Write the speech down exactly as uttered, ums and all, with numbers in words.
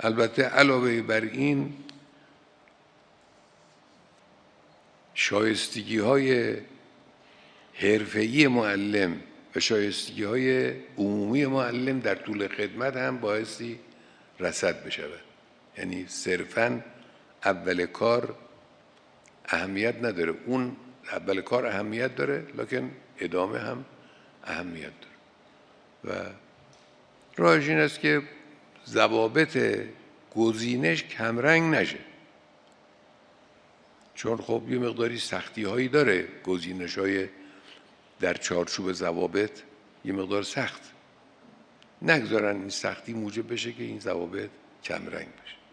البته علاوه بر این شایستگی های حرفه‌ای معلم و شایستگی های عمومی معلم در طول خدمت هم بایستی رصد بشود. یعنی صرفاً اول کار اهمیت نداره، اون اول کار اهمیت داره لکن ادامه هم اهمیت داره و راهش این است که ضوابط گزینش کمرنگ نشه، چون خب یه مقداری سختی هایی داره گزینش های در چارچوب ضوابط، یه مقدار سخت، نگذارن این سختی موجب بشه که این ضوابط کمرنگ بشه.